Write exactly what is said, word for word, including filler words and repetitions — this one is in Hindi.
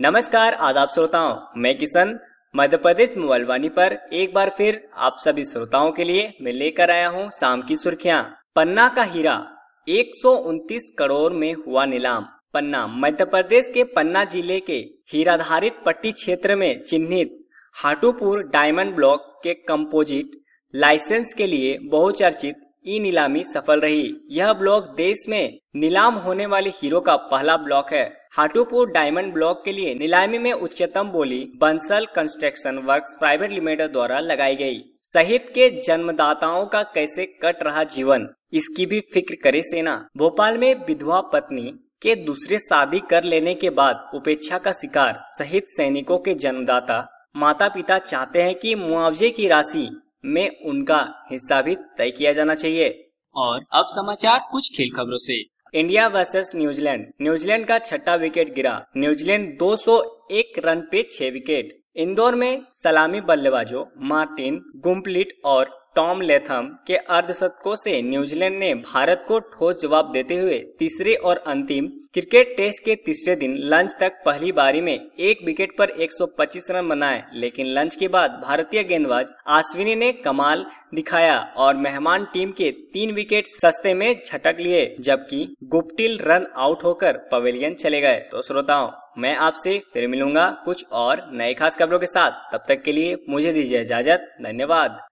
नमस्कार आदाब श्रोताओं, मैं किशन मध्य प्रदेश मोबाइल वाणी पर एक बार फिर आप सभी श्रोताओं के लिए मैं लेकर आया हूं शाम की सुर्खियां। पन्ना का हीरा एक सौ उनतीस करोड़ में हुआ नीलाम। पन्ना मध्य प्रदेश के पन्ना जिले के हीराधारित पट्टी क्षेत्र में चिन्हित हाटूपुर डायमंड ब्लॉक के कंपोजिट लाइसेंस के लिए बहुचर्चित ई नीलामी सफल रही। यह ब्लॉक देश में नीलाम होने वाले हीरो का पहला ब्लॉक है। हाटूपुर डायमंड ब्लॉक के लिए नीलामी में उच्चतम बोली Bansal construction works private limited द्वारा लगाई गई। शहीद के जन्मदाताओं का कैसे कट रहा जीवन, इसकी भी फिक्र करे सेना। भोपाल में विधवा पत्नी के दूसरे शादी कर लेने के बाद उपेक्षा का शिकार शहीद सैनिकों के जन्मदाता माता पिता चाहते हैं कि मुआवजे की राशि में उनका हिस्सा भी तय किया जाना चाहिए। और अब समाचार कुछ खेल खबरों से। India versus New Zealand. न्यूजीलैंड का छठा विकेट गिरा। न्यूजीलैंड दो सौ एक रन पे छह विकेट। इंदौर में सलामी बल्लेबाजों मार्टिन गुम्पलिट और टॉम लेथम के अर्धशतकों से न्यूजीलैंड ने भारत को ठोस जवाब देते हुए तीसरे और अंतिम क्रिकेट टेस्ट के तीसरे दिन लंच तक पहली बारी में एक विकेट पर एक सौ पच्चीस रन बनाए। लेकिन लंच के बाद भारतीय गेंदबाज अश्विनी ने कमाल दिखाया और मेहमान टीम के तीन विकेट सस्ते में झटक लिए, जबकि गुप्टिल रन आउट होकर पवेलियन चले गए। तो श्रोताओं, मैं आपसे फिर मिलूंगा कुछ और नए खास खबरों के साथ। तब तक के लिए मुझे दीजिए इजाजत। धन्यवाद।